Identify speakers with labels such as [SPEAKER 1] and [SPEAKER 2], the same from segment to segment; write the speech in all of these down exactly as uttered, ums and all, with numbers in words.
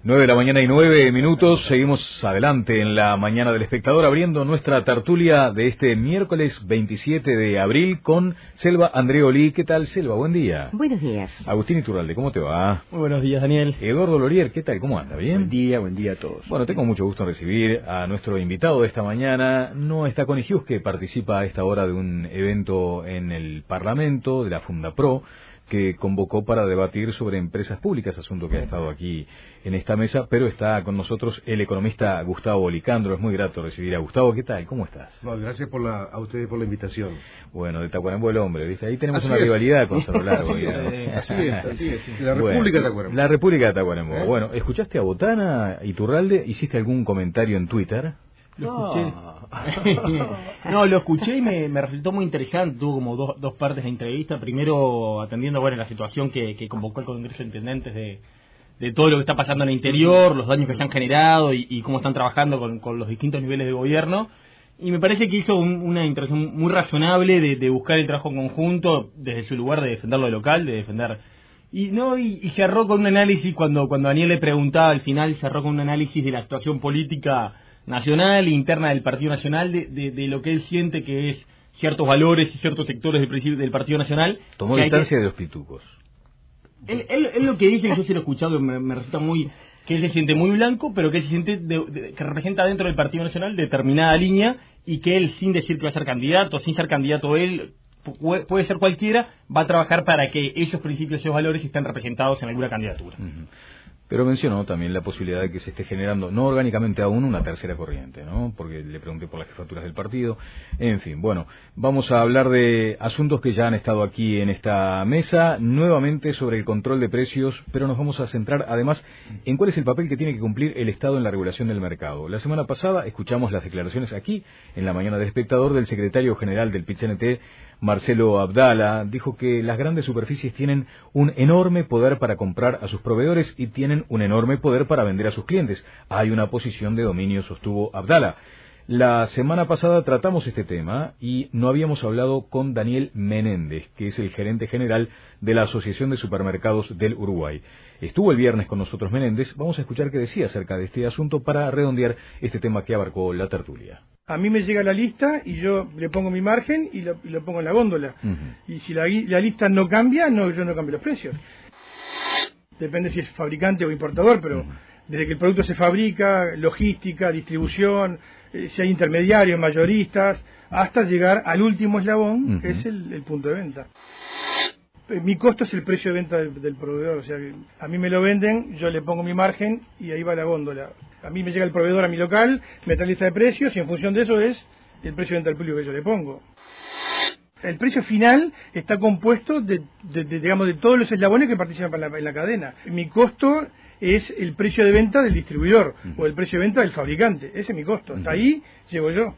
[SPEAKER 1] Nueve de la mañana y nueve minutos, seguimos adelante en la mañana del espectador, abriendo nuestra tertulia de este miércoles veintisiete de abril con Selva Andreoli. ¿Qué tal, Selva? Buen día.
[SPEAKER 2] Buenos días.
[SPEAKER 1] Agustín Iturralde, ¿cómo te va?
[SPEAKER 3] Muy buenos días, Daniel.
[SPEAKER 1] Eduardo Lorier, ¿qué tal? ¿Cómo anda? ¿Bien?
[SPEAKER 4] Buen día, buen día a todos.
[SPEAKER 1] Bueno, tengo mucho gusto en recibir a nuestro invitado de esta mañana. No está Connie Hughes, que participa a esta hora de un evento en el Parlamento de la Fundapro, que convocó para debatir sobre empresas públicas, asunto que ha estado aquí en esta mesa, pero está con nosotros el economista Gustavo Licandro. Es muy grato recibir a Gustavo. ¿Qué tal? ¿Cómo estás?
[SPEAKER 4] Bueno, gracias por la, a ustedes por la invitación.
[SPEAKER 1] Bueno, de Tacuarembó el hombre, ¿viste? Ahí tenemos
[SPEAKER 4] Así
[SPEAKER 1] una
[SPEAKER 4] es.
[SPEAKER 1] rivalidad con Cerro Largo.
[SPEAKER 4] Así es, así es, así es. La
[SPEAKER 1] Bueno,
[SPEAKER 4] República de Tacuarembó.
[SPEAKER 1] La República de Tacuarembó.
[SPEAKER 4] ¿Eh?
[SPEAKER 1] Bueno, ¿escuchaste a Botana, Iturralde? ¿Hiciste algún comentario en Twitter?
[SPEAKER 3] Lo escuché. No, lo escuché y me, me resultó muy interesante. Tuvo como dos, dos partes de entrevista. Primero, atendiendo bueno la situación que, que convocó el Congreso de Intendentes de, de todo lo que está pasando en el interior, los daños que se han generado y, y cómo están trabajando con, con los distintos niveles de gobierno. Y me parece que hizo un, una intervención muy razonable de, de buscar el trabajo conjunto desde su lugar de defender lo local, de defender... Y no y, y cerró con un análisis, cuando, cuando Daniel le preguntaba al final, cerró con un análisis de la situación política nacional, interna del Partido Nacional, de, de, de lo que él siente que es ciertos valores y ciertos sectores del, principio, del Partido Nacional.
[SPEAKER 1] Tomó distancia que, de los pitucos.
[SPEAKER 3] Él, él, él lo que dice, yo se lo he escuchado, me, me resulta muy... que él se siente muy blanco, pero que él se siente de, de, que representa dentro del Partido Nacional determinada línea, y que él, sin decir que va a ser candidato, sin ser candidato él, puede, puede ser cualquiera, va a trabajar para que esos principios, esos valores estén representados en alguna candidatura.
[SPEAKER 1] Uh-huh. Pero mencionó también la posibilidad de que se esté generando, no orgánicamente aún, una tercera corriente, ¿no? Porque le pregunté por las jefaturas del partido. En fin, bueno, vamos a hablar de asuntos que ya han estado aquí en esta mesa, nuevamente sobre el control de precios, pero nos vamos a centrar además en cuál es el papel que tiene que cumplir el Estado en la regulación del mercado. La semana pasada escuchamos las declaraciones aquí, en la mañana del espectador, del secretario general del P I T C N T, Marcelo Abdala. Dijo que las grandes superficies tienen un enorme poder para comprar a sus proveedores y tienen un enorme poder para vender a sus clientes. Hay una posición de dominio, sostuvo Abdala. La semana pasada tratamos este tema y no habíamos hablado con Daniel Menéndez, que es el gerente general de la Asociación de Supermercados del Uruguay. Estuvo el viernes con nosotros Menéndez. Vamos a escuchar qué decía acerca de este asunto para redondear este tema que abarcó la tertulia.
[SPEAKER 5] A mí me llega la lista y yo le pongo mi margen y lo, y lo pongo en la góndola. Uh-huh. Y si la, la lista no cambia, no, yo no cambio los precios. Depende si es fabricante o importador, pero uh-huh. desde que el producto se fabrica, logística, distribución, eh, si hay intermediarios, mayoristas, hasta llegar al último eslabón, uh-huh. que es el, el punto de venta. Mi costo es el precio de venta del, del proveedor, o sea, que a mí me lo venden, yo le pongo mi margen y ahí va la góndola. A mí me llega el proveedor a mi local, me trae lista de precios y en función de eso es el precio de venta al público que yo le pongo. El precio final está compuesto de, de, de digamos, de todos los eslabones que participan en la, en la cadena. Mi costo es el precio de venta del distribuidor uh-huh. o el precio de venta del fabricante. Ese es mi costo. Hasta uh-huh. ahí llego yo.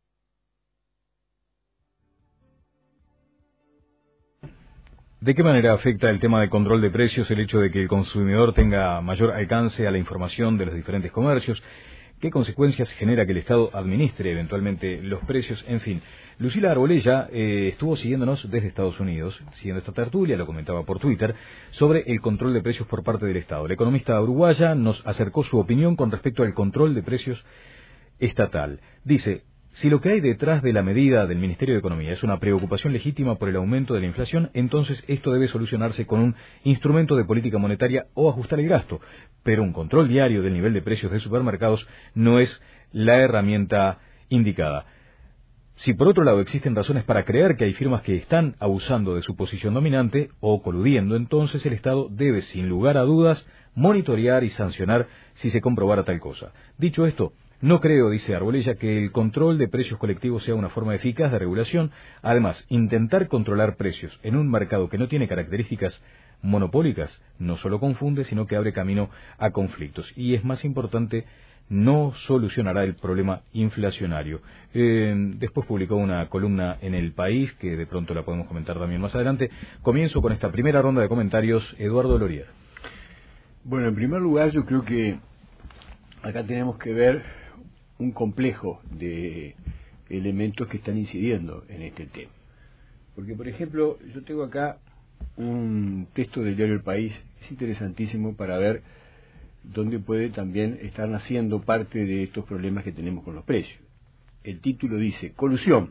[SPEAKER 1] ¿De qué manera afecta el tema del control de precios el hecho de que el consumidor tenga mayor alcance a la información de los diferentes comercios? ¿Qué consecuencias genera que el Estado administre eventualmente los precios? En fin, Lucila Arbolella eh, estuvo siguiéndonos desde Estados Unidos, siguiendo esta tertulia, lo comentaba por Twitter, sobre el control de precios por parte del Estado. La economista uruguaya nos acercó su opinión con respecto al control de precios estatal. Dice: si lo que hay detrás de la medida del Ministerio de Economía es una preocupación legítima por el aumento de la inflación, entonces esto debe solucionarse con un instrumento de política monetaria o ajustar el gasto. Pero un control diario del nivel de precios de supermercados no es la herramienta indicada. Si por otro lado existen razones para creer que hay firmas que están abusando de su posición dominante o coludiendo, entonces el Estado debe, sin lugar a dudas, monitorear y sancionar si se comprobara tal cosa. Dicho esto, no creo, dice Arbolella, que el control de precios colectivos sea una forma eficaz de regulación. Además, intentar controlar precios en un mercado que no tiene características monopólicas no solo confunde, sino que abre camino a conflictos. Y es más importante, no solucionará el problema inflacionario. Eh, después publicó una columna en El País, que de pronto la podemos comentar también más adelante. Comienzo con esta primera ronda de comentarios. Eduardo Lorier.
[SPEAKER 4] Bueno, en primer lugar, yo creo que acá tenemos que ver un complejo de elementos que están incidiendo en este tema. Porque, por ejemplo, yo tengo acá un texto del diario El País, es interesantísimo para ver donde puede también estar naciendo parte de estos problemas que tenemos con los precios. El título dice, colusión,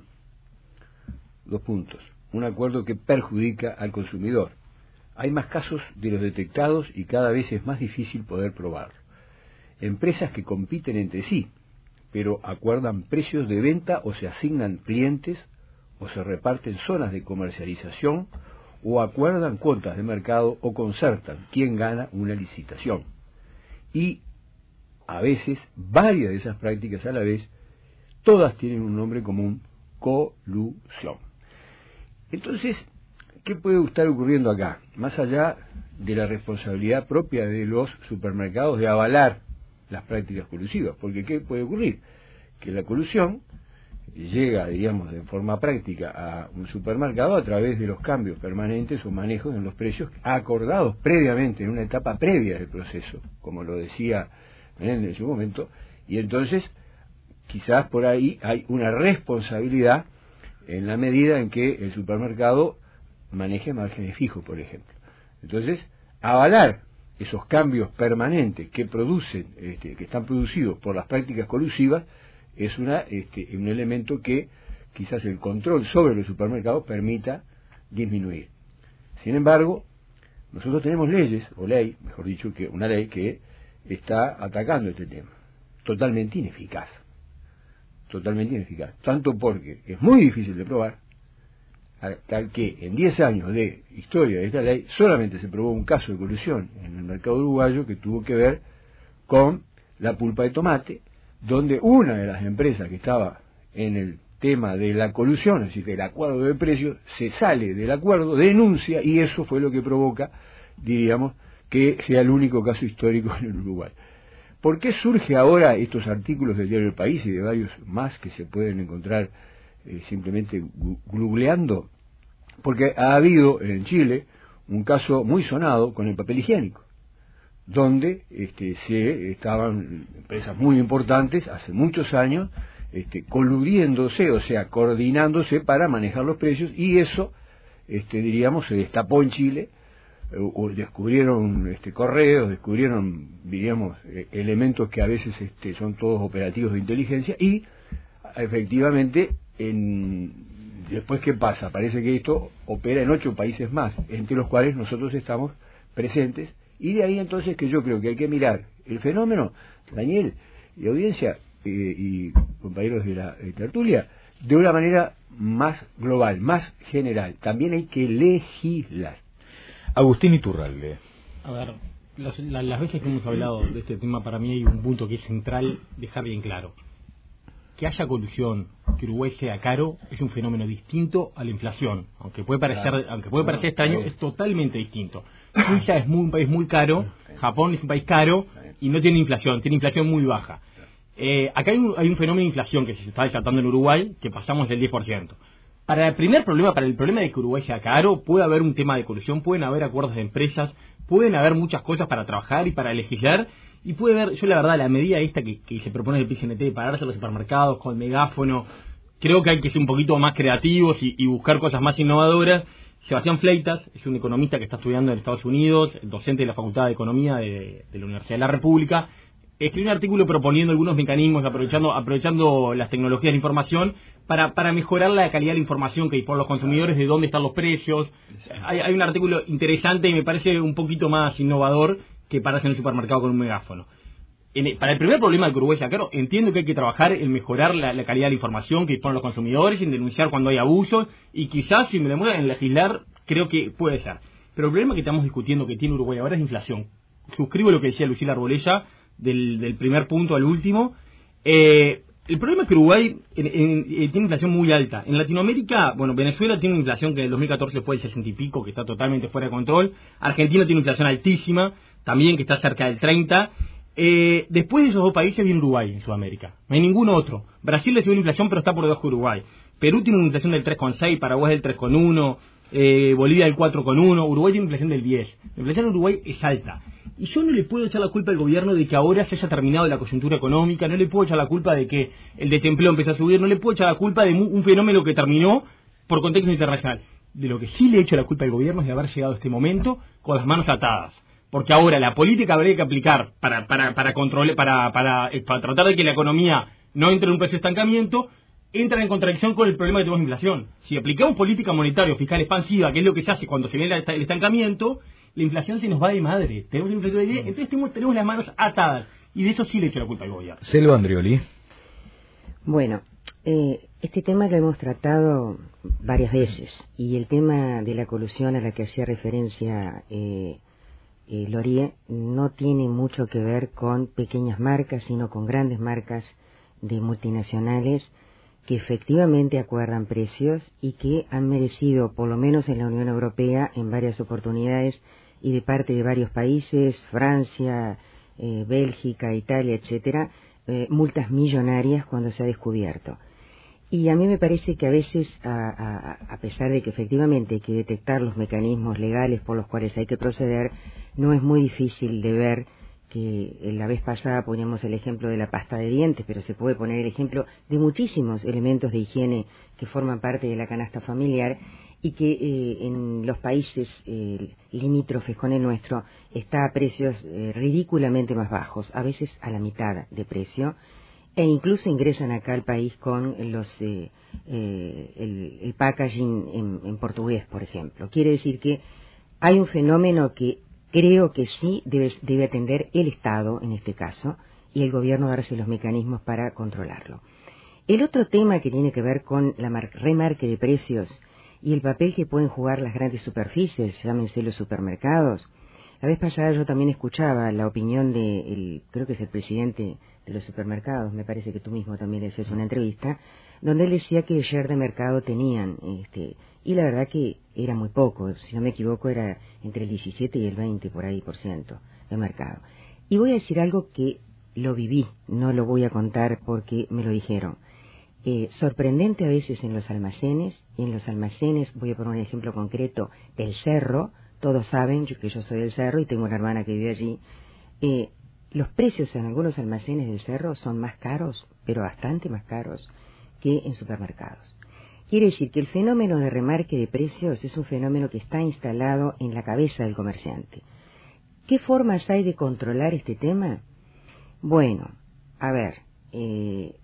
[SPEAKER 4] dos puntos, un acuerdo que perjudica al consumidor. Hay más casos de los detectados y cada vez es más difícil poder probarlo. Empresas que compiten entre sí, pero acuerdan precios de venta o se asignan clientes o se reparten zonas de comercialización o acuerdan cuotas de mercado o concertan quién gana una licitación. Y a veces varias de esas prácticas a la vez, todas tienen un nombre común, colusión. Entonces, ¿qué puede estar ocurriendo acá? Más allá de la responsabilidad propia de los supermercados de avalar las prácticas colusivas, porque ¿qué puede ocurrir? Que la colusión llega, digamos, de forma práctica a un supermercado a través de los cambios permanentes o manejos en los precios acordados previamente, en una etapa previa del proceso, como lo decía Menéndez en su momento, y entonces quizás por ahí hay una responsabilidad en la medida en que el supermercado maneje márgenes fijos, por ejemplo. Entonces, avalar esos cambios permanentes que producen, este, que están producidos por las prácticas colusivas, es una, este, un elemento que quizás el control sobre los supermercados permita disminuir. Sin embargo, nosotros tenemos leyes, o ley, mejor dicho, que una ley que está atacando este tema, totalmente ineficaz, totalmente ineficaz, tanto porque es muy difícil de probar, tal que en diez años de historia de esta ley solamente se probó un caso de colusión en el mercado uruguayo que tuvo que ver con la pulpa de tomate, donde una de las empresas que estaba en el tema de la colusión, es decir, del acuerdo de precios, se sale del acuerdo, denuncia, y eso fue lo que provoca, diríamos, que sea el único caso histórico en el Uruguay. ¿Por qué surge ahora estos artículos del diario El País y de varios más que se pueden encontrar eh, simplemente googleando? Porque ha habido en Chile un caso muy sonado con el papel higiénico, donde este, se estaban empresas muy importantes hace muchos años este, coludiéndose, o sea, coordinándose para manejar los precios, y eso, este, diríamos, se destapó en Chile, o, o descubrieron este, correos, descubrieron, diríamos, eh, elementos que a veces este, son todos operativos de inteligencia, y efectivamente, en, después, ¿qué pasa? Parece que esto opera en ocho países más, entre los cuales nosotros estamos presentes. Y de ahí entonces que yo creo que hay que mirar el fenómeno, Daniel y audiencia eh, y compañeros de la de tertulia, de una manera más global, más general. También hay que legislar.
[SPEAKER 1] Agustín Iturralde.
[SPEAKER 3] A ver, las, las veces que hemos hablado de este tema, para mí hay un punto que es central dejar bien claro. Que haya colusión, que Uruguay sea caro, es un fenómeno distinto a la inflación. Aunque puede parecer, claro. aunque puede parecer extraño, es totalmente distinto. Suiza es muy, un país muy caro, Japón es un país caro y no tiene inflación, tiene inflación muy baja. Eh, acá hay un, hay un fenómeno de inflación que se está desatando en Uruguay, que pasamos del diez por ciento. Para el primer problema, para el problema de que Uruguay sea caro, puede haber un tema de colusión, pueden haber acuerdos de empresas, pueden haber muchas cosas para trabajar y para legislar, y puede haber, yo la verdad, la medida esta que, que se propone el P C N T de pararse a los supermercados con el megáfono, creo que hay que ser un poquito más creativos y, y buscar cosas más innovadoras. Sebastián Fleitas es un economista que está estudiando en Estados Unidos, docente de la Facultad de Economía de, de la Universidad de la República. Escribió un artículo proponiendo algunos mecanismos, aprovechando aprovechando las tecnologías de información para, para mejorar la calidad de la información que hay por los consumidores, de dónde están los precios. Hay, hay un artículo interesante y me parece un poquito más innovador que pararse en el supermercado con un megáfono. En, para el primer problema de que Uruguay sea caro, entiendo que hay que trabajar en mejorar la, la calidad de la información que disponen los consumidores, en denunciar cuando hay abusos, y quizás, si me demuestran en legislar, creo que puede ser. Pero el problema que estamos discutiendo que tiene Uruguay ahora es inflación. Suscribo lo que decía Lucila Arbolella, del, del primer punto al último. Eh, el problema es que Uruguay en, en, en, tiene inflación muy alta. En Latinoamérica, bueno, Venezuela tiene una inflación que en el dos mil catorce fue del sesenta y pico, que está totalmente fuera de control. Argentina tiene una inflación altísima, también que está cerca del treinta. Eh, después de esos dos países viene Uruguay en Sudamérica, no hay ninguno otro. Brasil le sube la inflación pero está por debajo de Uruguay. Perú tiene una inflación del tres coma seis, Paraguay del tres coma uno, eh, Bolivia del cuatro coma uno, Uruguay tiene una inflación del diez. La inflación en Uruguay es alta. Y yo no le puedo echar la culpa al gobierno de que ahora se haya terminado la coyuntura económica, no le puedo echar la culpa de que el desempleo empezó a subir, no le puedo echar la culpa de un fenómeno que terminó por contexto internacional. De lo que sí le echo la culpa al gobierno es de haber llegado a este momento con las manos atadas. porque ahora la política habría que aplicar para para para controlar para, para para tratar de que la economía no entre en un precio de estancamiento, entra en contradicción con el problema que tenemos de inflación. Si aplicamos política monetaria o fiscal expansiva, que es lo que se hace cuando se viene el estancamiento, la inflación se nos va de madre. Tenemos una inflación de diez, entonces tenemos, tenemos las manos atadas. Y de eso sí le echo la culpa al gobierno.
[SPEAKER 1] Selva Andrioli.
[SPEAKER 2] Bueno, eh, este tema lo hemos tratado varias veces. Y el tema de la colusión a la que hacía referencia eh, eh, Lorie no tiene mucho que ver con pequeñas marcas, sino con grandes marcas de multinacionales que efectivamente acuerdan precios y que han merecido, por lo menos en la Unión Europea, en varias oportunidades y de parte de varios países, Francia, eh, Bélgica, Italia, etcétera, eh, multas millonarias cuando se ha descubierto. Y a mí me parece que a veces, a, a, a pesar de que efectivamente hay que detectar los mecanismos legales por los cuales hay que proceder, no es muy difícil de ver que la vez pasada poníamos el ejemplo de la pasta de dientes, pero se puede poner el ejemplo de muchísimos elementos de higiene que forman parte de la canasta familiar y que eh, en los países eh, limítrofes con el nuestro está a precios eh, ridículamente más bajos, a veces a la mitad de precio, e incluso ingresan acá al país con los eh, eh, el, el packaging en, en portugués, por ejemplo. Quiere decir que hay un fenómeno que creo que sí debe, debe atender el Estado, en este caso, y el gobierno darse los mecanismos para controlarlo. El otro tema que tiene que ver con la remarque de precios y el papel que pueden jugar las grandes superficies, llámense los supermercados. La vez pasada yo también escuchaba la opinión de, el, creo que es el presidente de los supermercados, me parece que tú mismo también le haces una entrevista, donde él decía que el share de mercado tenían, este, y la verdad que era muy poco, si no me equivoco era entre el diecisiete y el veinte por ahí por ciento de mercado. Y voy a decir algo que lo viví, no lo voy a contar porque me lo dijeron. Eh, sorprendente a veces en los almacenes, en los almacenes, voy a poner un ejemplo concreto, del Cerro, todos saben que yo soy del Cerro y tengo una hermana que vive allí, eh, los precios en algunos almacenes del Cerro son más caros, pero bastante más caros que en supermercados. Quiere decir que el fenómeno de remarque de precios es un fenómeno que está instalado en la cabeza del comerciante. ¿Qué formas hay de controlar este tema? Bueno, a ver, eh,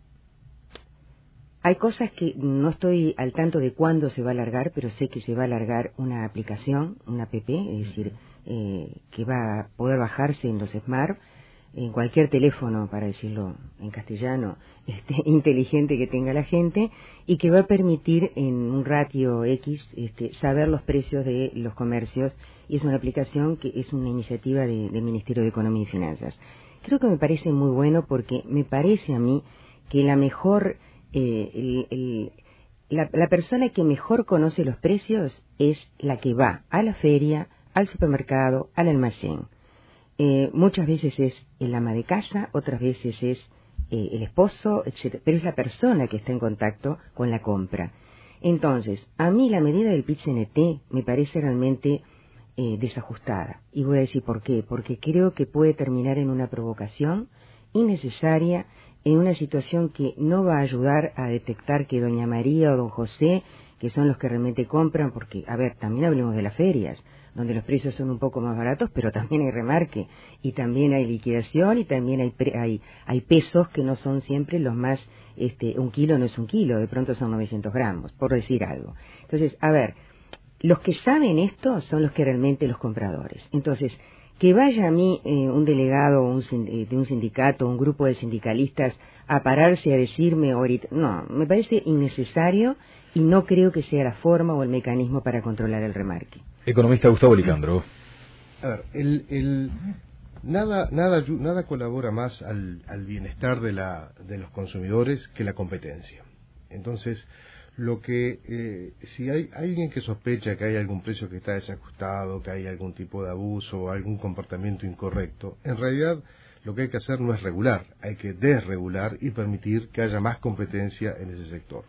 [SPEAKER 2] hay cosas que no estoy al tanto de cuándo se va a alargar, pero sé que se va a alargar una aplicación, una app, es decir, eh, que va a poder bajarse en los smart, en cualquier teléfono, para decirlo en castellano, este, inteligente que tenga la gente, y que va a permitir en un ratio X este, saber los precios de los comercios, y es una aplicación que es una iniciativa de, del Ministerio de Economía y Finanzas. Creo que me parece muy bueno porque me parece a mí que la mejor, eh, el, el, la, la persona que mejor conoce los precios es la que va a la feria, al supermercado, al almacén. Eh, muchas veces es el ama de casa, otras veces es eh, el esposo, etcétera. Pero es la persona que está en contacto con la compra. Entonces, a mí la medida del Pit-C N T me parece realmente eh, desajustada. Y voy a decir por qué. Porque creo que puede terminar en una provocación innecesaria, en una situación que no va a ayudar a detectar que doña María o don José, que son los que realmente compran, porque, a ver, también hablemos de las ferias, donde los precios son un poco más baratos, pero también hay remarque, y también hay liquidación, y también hay pre, hay, hay pesos que no son siempre los más, este, un kilo no es un kilo, de pronto son novecientos gramos, por decir algo. Entonces, a ver, los que saben esto son los que realmente los compradores. Entonces, que vaya a mí eh, un delegado un, de un sindicato, un grupo de sindicalistas, a pararse a decirme ahorita, no, me parece innecesario y no creo que sea la forma o el mecanismo para controlar el remarque.
[SPEAKER 1] Economista Gustavo Licandro.
[SPEAKER 6] A ver, el, el, nada, nada, nada colabora más al, al bienestar de, la, de los consumidores que la competencia. Entonces, lo que eh, si hay alguien que sospecha que hay algún precio que está desajustado, que hay algún tipo de abuso o algún comportamiento incorrecto, en realidad lo que hay que hacer no es regular, hay que desregular y permitir que haya más competencia en ese sector.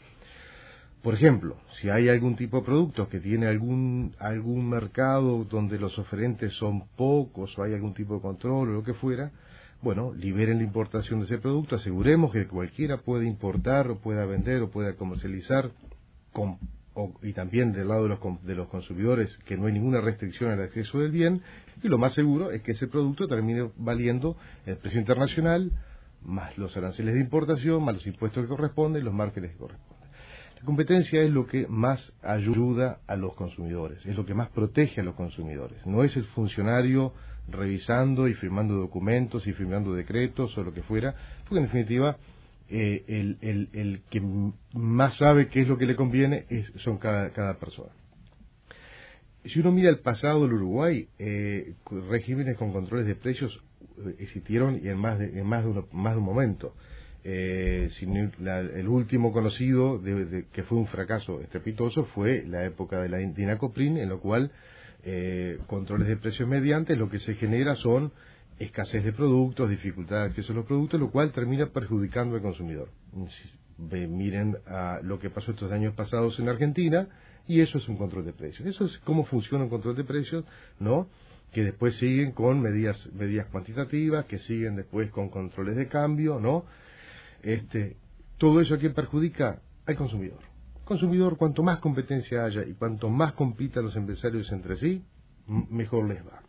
[SPEAKER 6] Por ejemplo, si hay algún tipo de productos que tiene algún algún mercado donde los oferentes son pocos o hay algún tipo de control o lo que fuera, bueno, liberen la importación de ese producto, aseguremos que cualquiera puede importar o pueda vender o pueda comercializar con o, y también del lado de los, de los consumidores, que no hay ninguna restricción al acceso del bien, y lo más seguro es que ese producto termine valiendo el precio internacional, más los aranceles de importación, más los impuestos que corresponden y los márgenes que corresponden. La competencia es lo que más ayuda a los consumidores, es lo que más protege a los consumidores. No es el funcionario revisando y firmando documentos y firmando decretos o lo que fuera, porque en definitiva eh, el, el, el que más sabe qué es lo que le conviene es, son cada, cada persona. Si uno mira el pasado del Uruguay, eh, regímenes con controles de precios eh, existieron y en más de, en más de, uno, más de un momento. Eh, sin la, el último conocido de, de, que fue un fracaso estrepitoso fue la época de la Dinacoprin, en lo cual eh, controles de precios mediante lo que se genera son escasez de productos, dificultad de acceso a los productos, lo cual termina perjudicando al consumidor. Si, miren a lo que pasó estos años pasados en Argentina, y eso es un control de precios. Eso es cómo funciona un control de precios, ¿no? Que después siguen con medidas medidas cuantitativas, que siguen después con controles de cambio, ¿no? Este, todo eso a quién perjudica al consumidor. Consumidor, cuanto más competencia haya y cuanto más compitan los empresarios entre sí, mejor les va.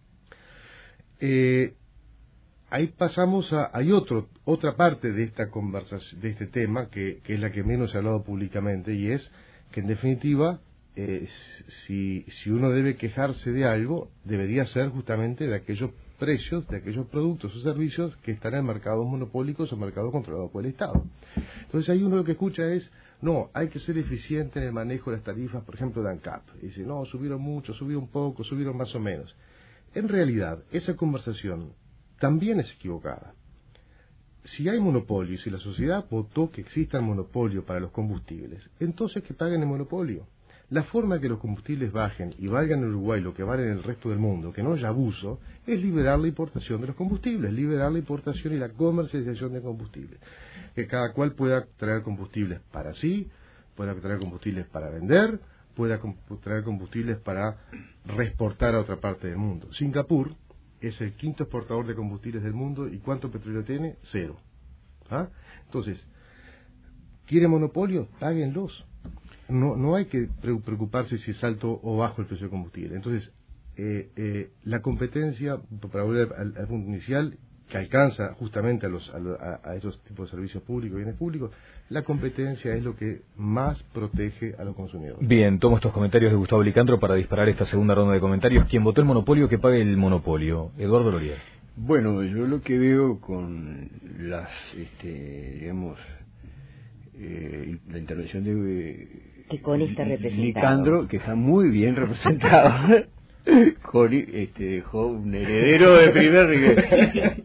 [SPEAKER 6] Eh, ahí pasamos a, hay otro, otra parte de esta conversación, de este tema, que, que es la que menos se ha hablado públicamente, y es que en definitiva, eh, si, si uno debe quejarse de algo, debería ser justamente de aquellos precios, de aquellos productos o servicios que están en mercados monopólicos o mercados controlados por el Estado. Entonces ahí uno lo que escucha es, no, hay que ser eficiente en el manejo de las tarifas, por ejemplo, de ANCAP. Y dice, no, subieron mucho, subieron poco, subieron más o menos. En realidad, esa conversación también es equivocada. Si hay monopolio, si la sociedad votó que exista el monopolio para los combustibles, entonces que paguen el monopolio. La forma de que los combustibles bajen y valgan en Uruguay lo que vale en el resto del mundo, que no haya abuso, es liberar la importación de los combustibles, liberar la importación y la comercialización de combustibles. Que cada cual pueda traer combustibles para sí, pueda traer combustibles para vender, pueda traer combustibles para reexportar a otra parte del mundo. Singapur es el quinto exportador de combustibles del mundo, ¿y cuánto petróleo tiene? Cero. ¿Ah? Entonces, ¿quiere monopolio? Páguenlos. No, no hay que preocuparse si es alto o bajo el precio de combustible. Entonces, eh, eh, la competencia, para volver al, al punto inicial, que alcanza justamente a, los, a, a esos tipos de servicios públicos, bienes públicos, la competencia es lo que más protege a los consumidores.
[SPEAKER 1] Bien, tomo estos comentarios de Gustavo Licandro para disparar esta segunda ronda de comentarios. Quien votó el monopolio, que pague el monopolio. Eduardo Loria.
[SPEAKER 4] Bueno, yo lo que veo con las, este, digamos, eh, la intervención de
[SPEAKER 2] que Connie está representado.
[SPEAKER 4] Licandro, que está muy bien representado. Connie este, dejó un heredero de primer nivel.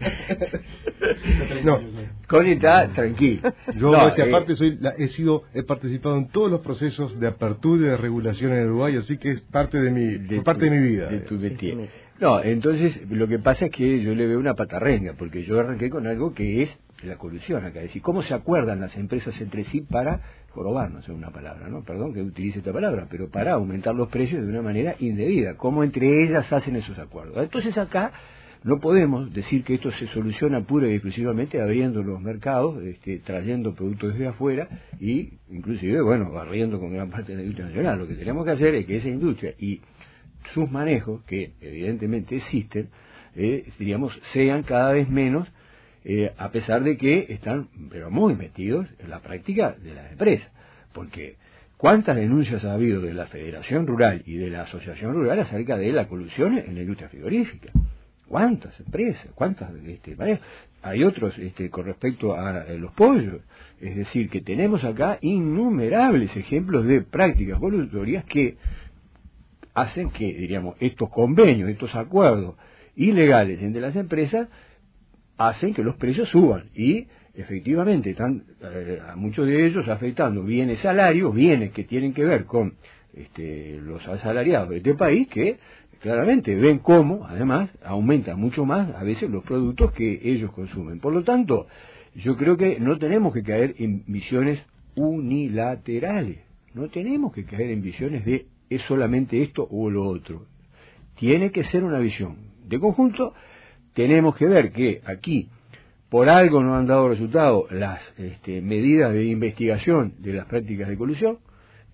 [SPEAKER 4] No, Connie está tranquilo.
[SPEAKER 6] Yo,
[SPEAKER 4] no,
[SPEAKER 6] este,
[SPEAKER 4] eh,
[SPEAKER 6] aparte, soy, la, he sido, he participado en todos los procesos de apertura y de regulación en Uruguay, así que es parte de mi,
[SPEAKER 4] de
[SPEAKER 6] parte
[SPEAKER 4] tu,
[SPEAKER 6] de mi vida.
[SPEAKER 4] De tu métier. No, entonces lo que pasa es que yo le veo una patarrenga, porque yo arranqué con algo que es la colusión acá, es decir, cómo se acuerdan las empresas entre sí para jorobarnos, es una palabra, ¿no? Perdón que utilice esta palabra, pero para aumentar los precios de una manera indebida, cómo entre ellas hacen esos acuerdos. Entonces acá no podemos decir que esto se soluciona pura y exclusivamente abriendo los mercados, este, trayendo productos desde afuera y inclusive, bueno, barriendo con gran parte de la industria nacional. Lo que tenemos que hacer es que esa industria y sus manejos, que evidentemente existen, eh, diríamos, sean cada vez menos, eh, a pesar de que están pero muy metidos en la práctica de las empresas, porque ¿cuántas denuncias ha habido de la Federación Rural y de la Asociación Rural acerca de la colusión en la industria frigorífica? ¿Cuántas empresas? ¿Cuántas? Este, hay otros este, con respecto a, a los pollos, es decir, que tenemos acá innumerables ejemplos de prácticas voluntarias que hacen que, diríamos, estos convenios, estos acuerdos ilegales entre las empresas hacen que los precios suban y efectivamente están eh, a muchos de ellos afectando bienes salarios, bienes que tienen que ver con este, los asalariados de este país, que claramente ven cómo además aumentan mucho más a veces los productos que ellos consumen. Por lo tanto, yo creo que no tenemos que caer en visiones unilaterales, no tenemos que caer en visiones de es solamente esto o lo otro. Tiene que ser una visión de conjunto. Tenemos que ver que aquí por algo no han dado resultado las este, medidas de investigación de las prácticas de colusión.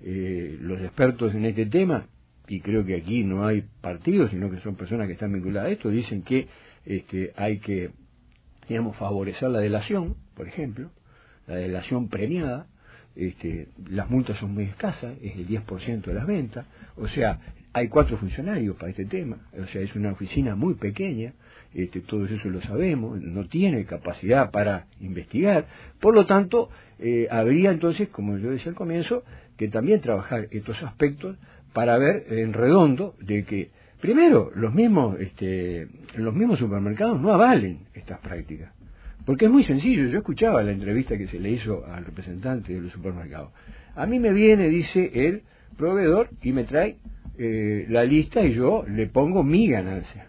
[SPEAKER 4] eh, los expertos en este tema, y creo que aquí no hay partidos, sino que son personas que están vinculadas a esto, dicen que este, hay que, digamos, favorecer la delación, por ejemplo, la delación premiada. Este, las multas son muy escasas, es el diez por ciento de las ventas, o sea, hay cuatro funcionarios para este tema, o sea, es una oficina muy pequeña, este, todo eso lo sabemos, no tiene capacidad para investigar, por lo tanto, eh, habría entonces, como yo decía al comienzo, que también trabajar estos aspectos para ver en redondo de que, primero, los mismos, este, los mismos supermercados no avalen estas prácticas. Porque es muy sencillo, yo escuchaba la entrevista que se le hizo al representante de los supermercados. A mí me viene, dice el proveedor, y me trae eh, la lista y yo le pongo mi ganancia,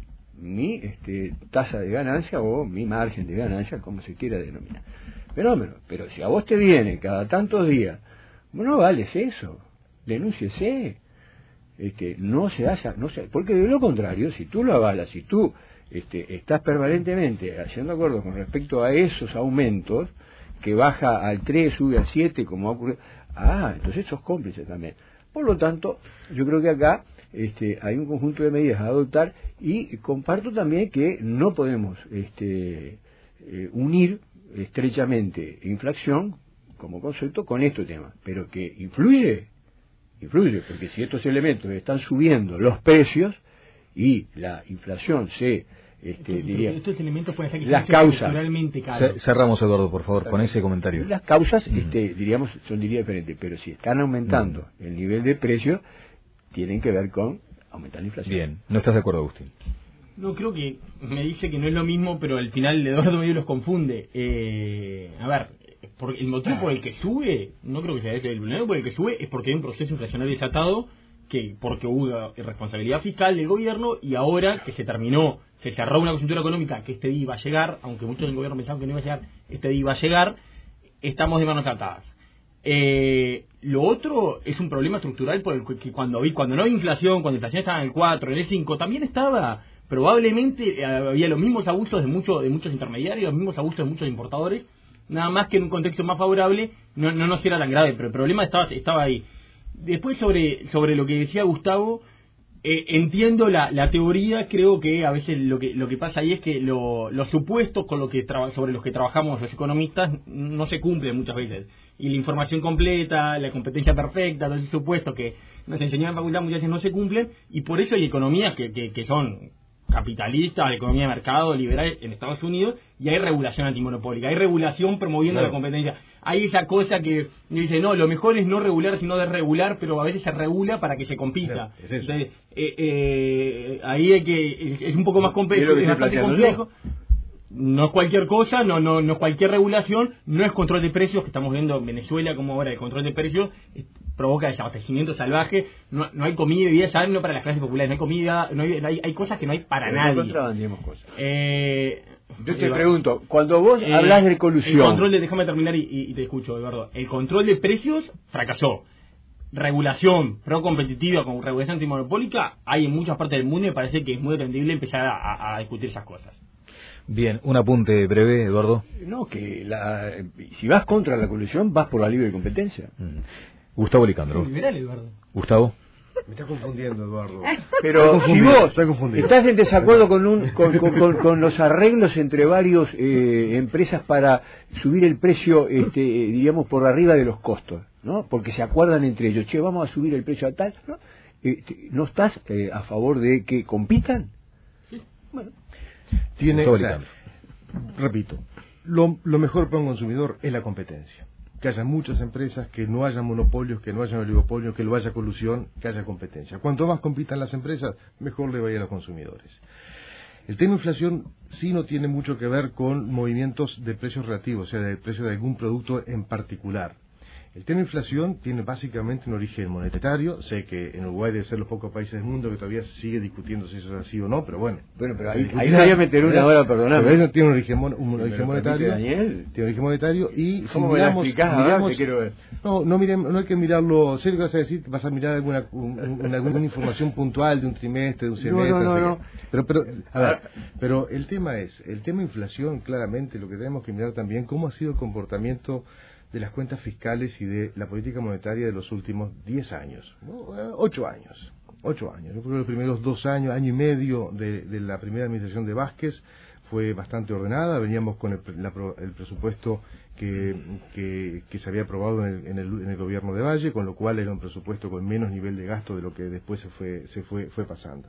[SPEAKER 4] mi este, tasa de ganancia o mi margen de ganancia, como se quiera denominar. Fenómeno, pero si a vos te viene cada tantos días, no vales eso, denúnciese, este, no se hace, no se, porque de lo contrario, si tú lo avalas, si tú Este, estás permanentemente haciendo acuerdos con respecto a esos aumentos, que baja al tres, sube al siete, como ha ocurrido, ah, entonces sos cómplice también. Por lo tanto, yo creo que acá este, hay un conjunto de medidas a adoptar, y comparto también que no podemos este, eh, unir estrechamente inflación como concepto con este tema, pero que influye, influye, porque si estos elementos están subiendo los precios y la inflación se este,
[SPEAKER 3] estos,
[SPEAKER 4] diría
[SPEAKER 3] estos elementos pueden ser que
[SPEAKER 4] las causas
[SPEAKER 3] realmente caros.
[SPEAKER 1] Cerramos, Eduardo, por favor, con ese comentario.
[SPEAKER 4] Las causas este, diríamos son diría diferentes, pero si están aumentando mm. el nivel de precio, tienen que ver con aumentar la inflación.
[SPEAKER 1] Bien, ¿no estás de acuerdo, Agustín?
[SPEAKER 3] No, creo que me dice que no es lo mismo, pero al final Eduardo medio los confunde. Eh, a ver, por el motivo por el que sube, no creo que sea ese el problema, por el que sube es porque hay un proceso inflacionario desatado, que porque hubo irresponsabilidad fiscal del gobierno, y ahora que se terminó, se cerró una coyuntura económica que este día iba a llegar, aunque muchos del gobierno pensaban que no iba a llegar, este día iba a llegar, estamos de manos atadas. Eh, lo otro es un problema estructural por el que cuando, cuando no había inflación, cuando la inflación estaba en el cuatro, en el cinco, también estaba, probablemente había los mismos abusos de, mucho, de muchos intermediarios, los mismos abusos de muchos importadores, nada más que en un contexto más favorable no, no nos era tan grave, pero el problema estaba, estaba ahí. Después sobre sobre lo que decía Gustavo, eh, entiendo la, la teoría, creo que a veces lo que lo que pasa ahí es que lo, los supuestos con lo que traba, sobre los que trabajamos los economistas no se cumplen muchas veces, y la información completa, la competencia perfecta, todos esos supuestos que nos enseñaban en facultad muchas veces no se cumplen, y por eso hay economías que, que, que son capitalistas, la economía de mercado, liberal en Estados Unidos, y hay regulación antimonopólica, hay regulación promoviendo claro. la competencia. Hay esa cosa que dice, no, lo mejor es no regular, sino desregular, pero a veces se regula para que se compita. Claro, es Entonces, eh, eh, ahí hay que, es, es un poco más complejo, es bastante complejo. No es cualquier cosa, no, no, no es cualquier regulación, no es control de precios, que estamos viendo en Venezuela como ahora el control de precios es, provoca desabastecimiento salvaje, no, no hay comida y bebida, ya no para las clases populares, no hay comida, no hay, no hay, hay cosas que no hay para
[SPEAKER 4] Pero
[SPEAKER 3] nadie.
[SPEAKER 4] No cosas.
[SPEAKER 3] Eh,
[SPEAKER 4] Yo te pregunto, cuando vos eh, hablas de colusión...
[SPEAKER 3] El control de, déjame terminar y, y, y te escucho, Eduardo. El control de precios fracasó. Regulación pro-competitiva con regulación antimonopólica hay en muchas partes del mundo, y me parece que es muy atendible empezar a, a, a discutir esas cosas.
[SPEAKER 1] Bien, un apunte breve, Eduardo.
[SPEAKER 4] No, que la, si vas contra la colusión, vas por la libre competencia.
[SPEAKER 1] Mm. Gustavo Licandro.
[SPEAKER 3] Liberal, Eduardo.
[SPEAKER 1] Gustavo.
[SPEAKER 6] Me está confundiendo, Eduardo.
[SPEAKER 4] Pero si vos estás en desacuerdo con, un, con, con, con, con los arreglos entre varios eh, empresas para subir el precio, este, diríamos, por arriba de los costos, ¿no? Porque se acuerdan entre ellos, che, vamos a subir el precio a tal, ¿no? Este, ¿no estás eh, a favor de que compitan?
[SPEAKER 3] Sí.
[SPEAKER 4] Bueno.
[SPEAKER 6] Tiene, o sea, repito, lo, lo mejor para un consumidor es la competencia. Que haya muchas empresas, que no haya monopolios, que no haya oligopolios, que no haya colusión, que haya competencia. Cuanto más compitan las empresas, mejor le vaya a los consumidores. El tema inflación sí no tiene mucho que ver con movimientos de precios relativos, o sea, de precio de algún producto en particular. El tema inflación tiene básicamente un origen monetario. Sé que en Uruguay debe ser los pocos países del mundo que todavía sigue discutiendo si eso es así o no, pero bueno.
[SPEAKER 4] Bueno, pero ahí, ahí voy a meter una hora, perdóname.
[SPEAKER 6] Pero tiene un origen, mon, un
[SPEAKER 4] sí,
[SPEAKER 6] origen monetario.
[SPEAKER 4] Daniel.
[SPEAKER 6] Tiene un origen monetario y
[SPEAKER 4] ¿Cómo
[SPEAKER 6] si
[SPEAKER 4] me
[SPEAKER 6] miramos,
[SPEAKER 4] la explicás?
[SPEAKER 6] miramos,
[SPEAKER 4] Te quiero ver.
[SPEAKER 6] No, no, miremos, no hay que mirarlo. Sé lo que vas a decir, vas a mirar alguna, un, un, alguna información puntual de un trimestre, de un semestre.
[SPEAKER 4] No, no, no,
[SPEAKER 6] no,
[SPEAKER 4] no.
[SPEAKER 6] Pero, pero, a ver, pero el tema es, el tema inflación, claramente, lo que tenemos que mirar también, cómo ha sido el comportamiento de las cuentas fiscales y de la política monetaria de los últimos diez años, ¿no? Eh, ocho años, ocho años. Yo creo que los primeros dos años, año y medio de, de la primera administración de Vázquez fue bastante ordenada. Veníamos con el, la, el presupuesto que, que, que se había aprobado en el, en, el, en el gobierno de Valle, con lo cual era un presupuesto con menos nivel de gasto de lo que después se fue, se fue, fue pasando.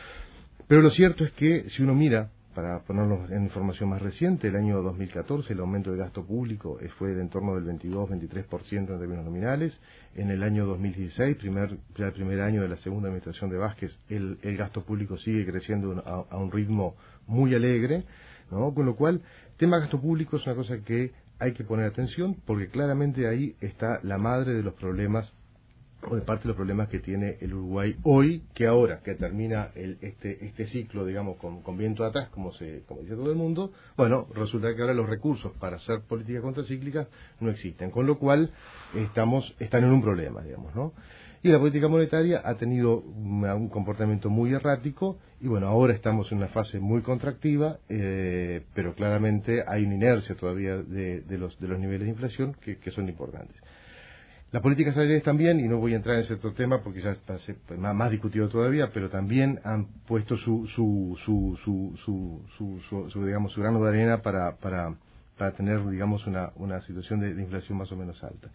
[SPEAKER 6] Pero lo cierto es que si uno mira, para ponernos en información más reciente, el año dos mil catorce el aumento de gasto público fue de en torno del veintidós a veintitrés por ciento en términos nominales. En el año dos mil dieciséis, primer, ya el primer año de la segunda administración de Vázquez, el, el gasto público sigue creciendo a, a un ritmo muy alegre, ¿no? Con lo cual, el tema gasto público es una cosa que hay que poner atención, porque claramente ahí está la madre de los problemas, o de parte de los problemas que tiene el Uruguay hoy, que ahora que termina el, este este ciclo, digamos, con, con viento atrás, como se como dice todo el mundo, bueno, resulta que ahora los recursos para hacer políticas contracíclicas no existen, con lo cual estamos están en un problema, digamos, ¿no? Y la política monetaria ha tenido un, un comportamiento muy errático, y bueno, ahora estamos en una fase muy contractiva, eh, pero claramente hay una inercia todavía de, de los de los niveles de inflación que, que son importantes. Las políticas salariales también, y no voy a entrar en ese otro tema porque ya está más, más discutido todavía, pero también han puesto su su su su su, su, su, su digamos su grano de arena para para para tener, digamos, una una situación de, de inflación más o menos alta.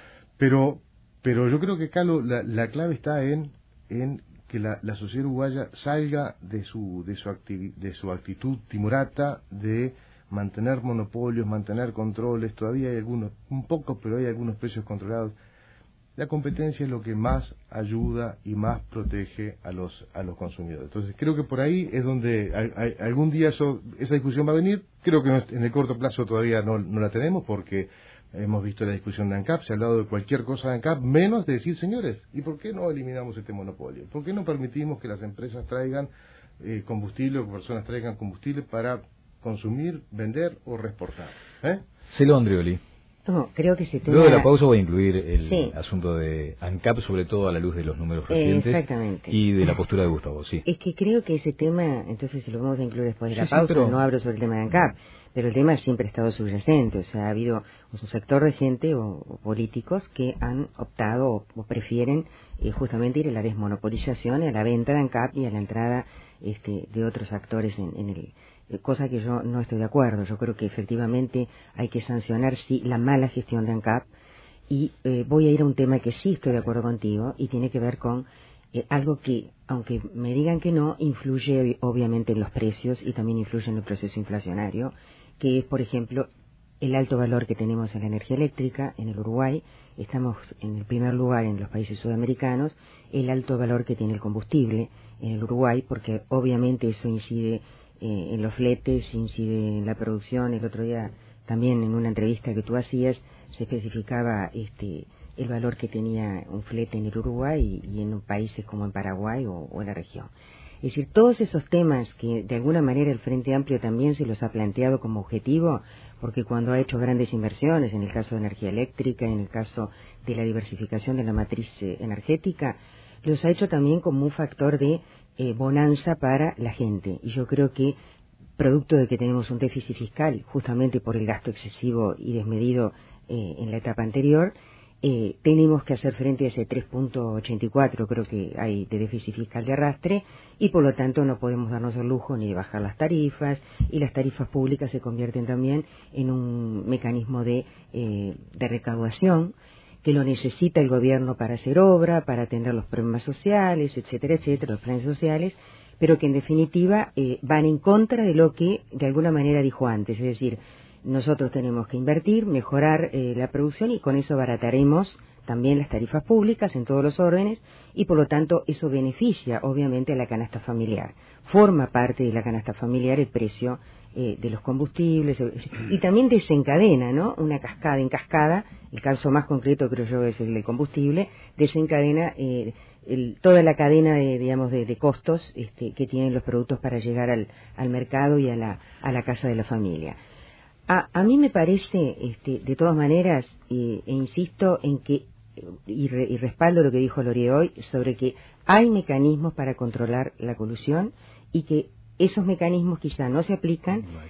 [SPEAKER 6] Pero pero yo creo que acá lo, la, la clave está en en que la, la sociedad uruguaya salga de su de su activi, de su actitud timorata de mantener monopolios, mantener controles. Todavía hay algunos, un poco, pero hay algunos precios controlados. La competencia es lo que más ayuda y más protege a los a los consumidores. Entonces creo que por ahí es donde hay, hay, algún día eso, esa discusión va a venir. Creo que en el corto plazo todavía no, no la tenemos, porque hemos visto la discusión de ANCAP, se ha hablado de cualquier cosa de ANCAP, menos de decir, señores, ¿y por qué no eliminamos este monopolio? ¿Por qué no permitimos que las empresas traigan eh, combustible, o que personas traigan combustible para consumir, vender o reexportar? ¿Eh?
[SPEAKER 1] Celo Andrioli.
[SPEAKER 2] No, creo que ese tema...
[SPEAKER 1] Luego de la pausa voy a incluir el
[SPEAKER 2] sí.
[SPEAKER 1] asunto de ANCAP, sobre todo a la luz de los números recientes.
[SPEAKER 2] Exactamente.
[SPEAKER 1] Y de la postura de Gustavo, sí.
[SPEAKER 2] Es que creo que ese tema, entonces lo vamos a incluir después de la
[SPEAKER 1] sí,
[SPEAKER 2] pausa,
[SPEAKER 1] sí, pero...
[SPEAKER 2] no hablo sobre el tema de ANCAP, pero el tema siempre ha estado subyacente. O sea, ha habido un sector de gente o, o políticos que han optado o, o prefieren eh, justamente ir a la desmonopolización, a la venta de ANCAP y a la entrada este, de otros actores en, en el... cosa que yo no estoy de acuerdo. Yo creo que efectivamente hay que sancionar sí la mala gestión de ANCAP, y eh, voy a ir a un tema que sí estoy de acuerdo contigo y tiene que ver con eh, algo que, aunque me digan que no, influye obviamente en los precios y también influye en el proceso inflacionario, que es, por ejemplo, el alto valor que tenemos en la energía eléctrica en el Uruguay. Estamos en el primer lugar en los países sudamericanos, el alto valor que tiene el combustible en el Uruguay, porque obviamente eso incide Eh, en los fletes, incide en la producción. El otro día también en una entrevista que tú hacías se especificaba este el valor que tenía un flete en el Uruguay y, y en países como en Paraguay o, o en la región. Es decir, todos esos temas que de alguna manera el Frente Amplio también se los ha planteado como objetivo, porque cuando ha hecho grandes inversiones, en el caso de energía eléctrica, en el caso de la diversificación de la matriz eh, energética, los ha hecho también como un factor de eh, bonanza para la gente. Y yo creo que, producto de que tenemos un déficit fiscal, justamente por el gasto excesivo y desmedido eh, en la etapa anterior, eh, tenemos que hacer frente a ese tres punto ochenta y cuatro, creo que hay de déficit fiscal de arrastre, y por lo tanto no podemos darnos el lujo ni de bajar las tarifas, y las tarifas públicas se convierten también en un mecanismo de, eh, de recaudación, que lo necesita el gobierno para hacer obra, para atender los problemas sociales, etcétera, etcétera, los planes sociales, pero que en definitiva eh, van en contra de lo que de alguna manera dijo antes. Es decir, nosotros tenemos que invertir, mejorar eh, la producción, y con eso abarataremos también las tarifas públicas en todos los órdenes, y por lo tanto eso beneficia obviamente a la canasta familiar. Forma parte de la canasta familiar el precio eh, de los combustibles, y también desencadena, ¿no?, una cascada en cascada. El caso más concreto creo yo es el del combustible. Desencadena eh, el, toda la cadena de, digamos, de, de costos este, que tienen los productos para llegar al, al mercado y a la, a la casa de la familia. A, a mí me parece, este, de todas maneras, eh, e insisto en que, y, re, y respaldo lo que dijo Lorie hoy, sobre que hay mecanismos para controlar la colusión, y que esos mecanismos quizá no se aplican,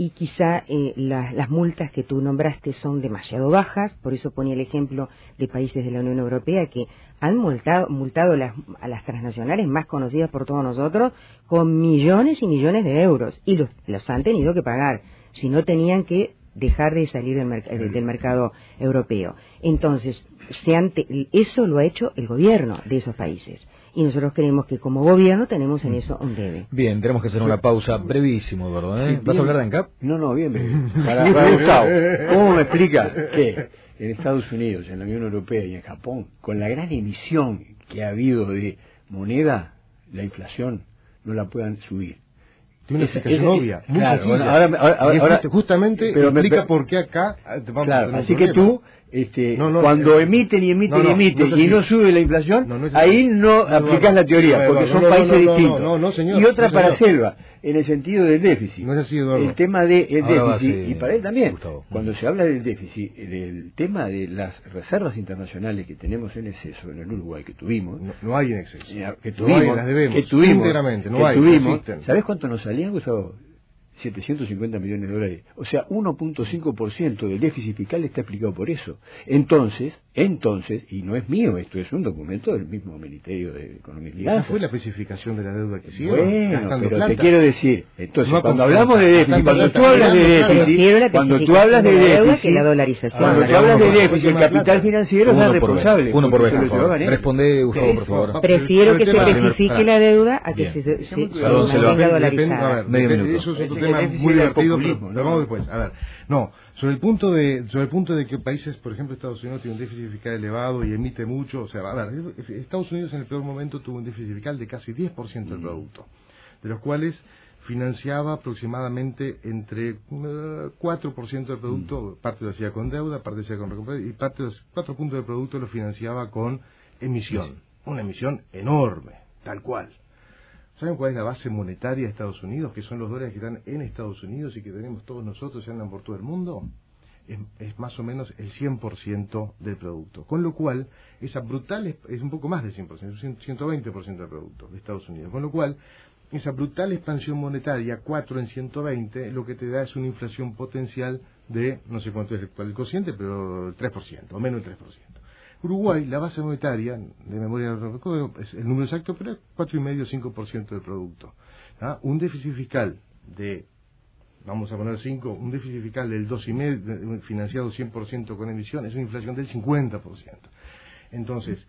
[SPEAKER 2] y quizá eh, las, las multas que tú nombraste son demasiado bajas, por eso ponía el ejemplo de países de la Unión Europea que han multado, multado las, a las transnacionales más conocidas por todos nosotros con millones y millones de euros, y los, los han tenido que pagar, si no tenían que dejar de salir del, merc del mercado europeo. Entonces, se han te eso lo ha hecho el gobierno de esos países. Y nosotros creemos que como gobierno tenemos en eso un debe.
[SPEAKER 1] Bien, tenemos que hacer una pausa brevísimo, Eduardo, ¿eh?
[SPEAKER 4] Sí,
[SPEAKER 1] ¿Vas a hablar de ANCAP?
[SPEAKER 4] No, no, bien breve. Para, para Gustavo, ¿cómo me explica que en Estados Unidos, en la Unión Europea y en Japón, con la gran emisión que ha habido de moneda, la inflación no la puedan subir?
[SPEAKER 6] Tiene una explicación obvia, muy
[SPEAKER 4] claro,
[SPEAKER 6] sencilla.
[SPEAKER 4] Bueno, ahora, ahora,
[SPEAKER 6] y
[SPEAKER 4] ahora,
[SPEAKER 6] justamente
[SPEAKER 4] pero
[SPEAKER 6] explica
[SPEAKER 4] me,
[SPEAKER 6] por qué acá vamos
[SPEAKER 4] claro,
[SPEAKER 6] a tener
[SPEAKER 4] así
[SPEAKER 6] un
[SPEAKER 4] que
[SPEAKER 6] problema.
[SPEAKER 4] tú este,
[SPEAKER 6] no, no,
[SPEAKER 4] cuando
[SPEAKER 6] eh,
[SPEAKER 4] emiten y emiten
[SPEAKER 6] no, no,
[SPEAKER 4] y emiten
[SPEAKER 6] no
[SPEAKER 4] y no sube la inflación,
[SPEAKER 6] no, no es
[SPEAKER 4] ahí no, no aplicás la teoría,
[SPEAKER 6] no,
[SPEAKER 4] porque
[SPEAKER 6] no,
[SPEAKER 4] son
[SPEAKER 6] no,
[SPEAKER 4] países
[SPEAKER 6] no, no,
[SPEAKER 4] distintos.
[SPEAKER 6] No, no, no, señor,
[SPEAKER 4] y otra
[SPEAKER 6] no,
[SPEAKER 4] para
[SPEAKER 6] señor.
[SPEAKER 4] Selva, en el sentido del déficit.
[SPEAKER 6] No es así, Eduardo.
[SPEAKER 4] El tema del de déficit,
[SPEAKER 1] ser,
[SPEAKER 4] y para él también,
[SPEAKER 1] Gustavo.
[SPEAKER 4] cuando se habla del déficit, del tema de las reservas internacionales que tenemos en exceso en el Uruguay, que tuvimos,
[SPEAKER 6] No, no hay en exceso.
[SPEAKER 4] que tuvimos,
[SPEAKER 6] no hay, las debemos,
[SPEAKER 4] que tuvimos,
[SPEAKER 6] íntegramente, no
[SPEAKER 4] que
[SPEAKER 6] hay,
[SPEAKER 4] tuvimos,
[SPEAKER 6] no existen.
[SPEAKER 4] ¿sabés cuánto nos salían, Gustavo? setecientos cincuenta millones de dólares. O sea, uno punto cinco por ciento del déficit fiscal está explicado por eso. Entonces, entonces, y no es mío, esto es un documento del mismo Ministerio de Economía y
[SPEAKER 6] Esa
[SPEAKER 4] Finanzas.
[SPEAKER 6] fue la especificación de la deuda que hicieron.
[SPEAKER 4] Bueno, pero
[SPEAKER 6] plata.
[SPEAKER 4] te quiero decir, entonces,
[SPEAKER 6] No
[SPEAKER 4] cuando
[SPEAKER 6] con
[SPEAKER 4] hablamos de
[SPEAKER 6] plata,
[SPEAKER 4] déficit, cuando
[SPEAKER 6] gastando
[SPEAKER 4] tú hablas de
[SPEAKER 6] plata,
[SPEAKER 4] déficit, cuando tú hablas de
[SPEAKER 2] la deuda
[SPEAKER 4] déficit,
[SPEAKER 2] que la dolarización.
[SPEAKER 4] cuando tú
[SPEAKER 1] Ah,
[SPEAKER 4] hablas de
[SPEAKER 1] uno por-
[SPEAKER 4] déficit, el capital financiero es
[SPEAKER 1] Uno
[SPEAKER 4] el
[SPEAKER 1] por
[SPEAKER 4] responsable.
[SPEAKER 1] vez, uno por vez,
[SPEAKER 4] porque
[SPEAKER 1] por
[SPEAKER 4] se lo llevaban
[SPEAKER 1] favor.
[SPEAKER 4] ellos.
[SPEAKER 1] Responde, Gustavo,
[SPEAKER 4] Sí,
[SPEAKER 1] por favor.
[SPEAKER 6] no,
[SPEAKER 2] Prefiero que se
[SPEAKER 6] Pero el tema-
[SPEAKER 2] especifique la deuda a que
[SPEAKER 1] Bien.
[SPEAKER 2] se, se, se,
[SPEAKER 1] Perdón,
[SPEAKER 2] se
[SPEAKER 1] se lo-
[SPEAKER 2] mantenga
[SPEAKER 6] Depende-
[SPEAKER 2] dolarizada.
[SPEAKER 6] a ver,
[SPEAKER 1] Medio
[SPEAKER 6] depende-
[SPEAKER 1] minuto.
[SPEAKER 6] eso es otro
[SPEAKER 4] Ese
[SPEAKER 6] tema
[SPEAKER 4] déficit
[SPEAKER 6] muy
[SPEAKER 4] era
[SPEAKER 6] divertido, pero
[SPEAKER 4] populismo,
[SPEAKER 6] lo
[SPEAKER 4] ¿no?
[SPEAKER 6] vamos después. A ver, no, sobre el punto de sobre el punto de que países, por ejemplo, Estados Unidos tiene un déficit fiscal elevado y emite mucho, o sea, a ver, Estados Unidos en el peor momento tuvo un déficit fiscal de casi diez por ciento del producto, de los cuales financiaba aproximadamente entre uh, cuatro por ciento del producto, parte lo hacía con deuda, parte lo hacía con recuperación, y parte de los cuatro puntos del producto lo financiaba con emisión, una emisión enorme, tal cual. ¿Saben cuál es la base monetaria de Estados Unidos? Que son los dólares que están en Estados Unidos y que tenemos todos nosotros y andan por todo el mundo. Es, es más o menos el cien por ciento del producto. Con lo cual, esa brutal, es, es un poco más del cien por ciento, es ciento veinte por ciento del producto de Estados Unidos. Con lo cual, esa brutal expansión monetaria, cuatro en ciento veinte, lo que te da es una inflación potencial de, no sé cuánto es el cociente, pero el tres por ciento, o menos del tres por ciento. Uruguay, la base monetaria, de memoria no recuerdo es el número exacto, pero es cuatro coma cinco a cinco por ciento del producto. ¿Ah? Un déficit fiscal de, vamos a poner cinco, un déficit fiscal del dos coma cinco, financiado cien por ciento con emisión, es una inflación del cincuenta por ciento. Entonces,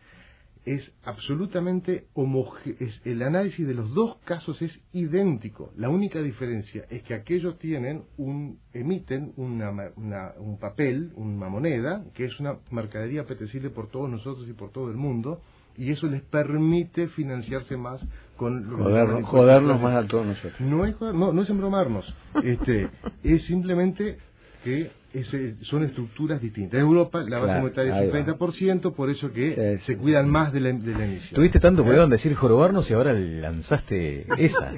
[SPEAKER 6] es absolutamente homogéneo, el análisis de los dos casos es idéntico. La única diferencia es que aquellos tienen un, emiten una, una, un papel, una moneda, que es una mercadería apetecible por todos nosotros y por todo el mundo, y eso les permite financiarse más con lo que
[SPEAKER 4] Jodernos, jodernos más a todos nosotros.
[SPEAKER 6] No es, no, no es embromarnos, este, es simplemente que ese, son estructuras distintas. En Europa la base
[SPEAKER 4] Claro,
[SPEAKER 6] monetaria es un treinta por ciento, por eso que
[SPEAKER 4] sí, sí,
[SPEAKER 6] se cuidan
[SPEAKER 4] sí.
[SPEAKER 6] más de la, de la emisión.
[SPEAKER 1] Tuviste tanto cuidado en decir jorobarnos y ahora lanzaste esa.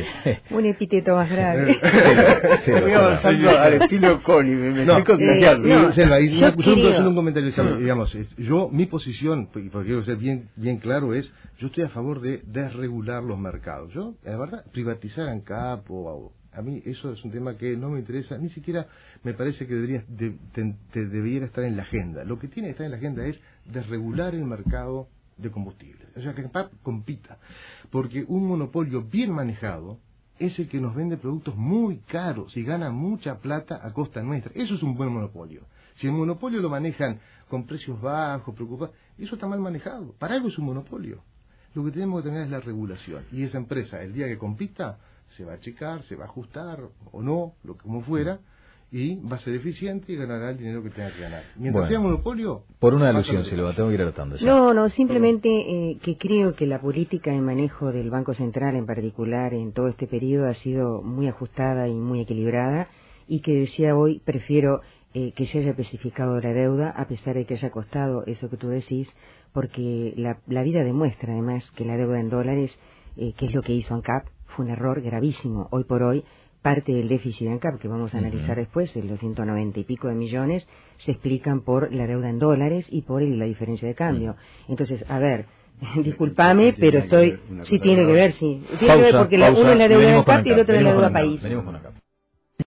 [SPEAKER 2] Un epíteto más grave.
[SPEAKER 1] Sí,
[SPEAKER 4] Voy avanzando al estilo Connie, me, me
[SPEAKER 6] No,
[SPEAKER 4] estoy contagiando.
[SPEAKER 2] eh, no,
[SPEAKER 6] Y, Selva, y
[SPEAKER 2] yo
[SPEAKER 6] una- solo quiero
[SPEAKER 2] creo-
[SPEAKER 6] hacer un comentario, Selva, digamos, es- yo, mi posición, y porque quiero ser bien, bien claro, es, yo estoy a favor de desregular los mercados. Yo, la verdad, privatizar ANCAP o, o a mí eso es un tema que no me interesa, ni siquiera me parece que debería, de, de, de, debiera estar en la agenda. Lo que tiene que estar en la agenda es desregular el mercado de combustibles. O sea, que ANCAP compita. Porque un monopolio bien manejado es el que nos vende productos muy caros y gana mucha plata a costa nuestra. Eso es un buen monopolio. Si el monopolio lo manejan con precios bajos, preocupados, eso está mal manejado. Para algo es un monopolio. Lo que tenemos que tener es la regulación. Y esa empresa, el día que compita, se va a checar, se va a ajustar o no, lo que como fuera, y va a ser eficiente y ganará el dinero que tenga que ganar. Mientras
[SPEAKER 1] Bueno,
[SPEAKER 6] sea monopolio...
[SPEAKER 1] Por una
[SPEAKER 6] pasa
[SPEAKER 1] alusión,
[SPEAKER 6] lo que
[SPEAKER 1] se lo
[SPEAKER 6] pasa.
[SPEAKER 1] tengo que ir anotando ya.
[SPEAKER 2] No, no, simplemente eh, que creo que la política de manejo del Banco Central en particular en todo este periodo ha sido muy ajustada y muy equilibrada, y que decía hoy, prefiero eh, que se haya especificado la deuda, a pesar de que haya costado eso que tú decís, porque la, la vida demuestra además que la deuda en dólares, eh, que es lo que hizo ANCAP, fue un error gravísimo. Hoy por hoy, parte del déficit de ANCAP, que vamos a analizar uh-huh. después, de los ciento noventa y pico de millones, se explican por la deuda en dólares y por el, la diferencia de cambio. Uh-huh. Entonces, a ver, discúlpame, pero estoy... Sí tiene que ver, sí. Tiene que ver porque la, uno es la deuda de ANCAP y el otro es la deuda país.
[SPEAKER 1] Venimos con ANCAP.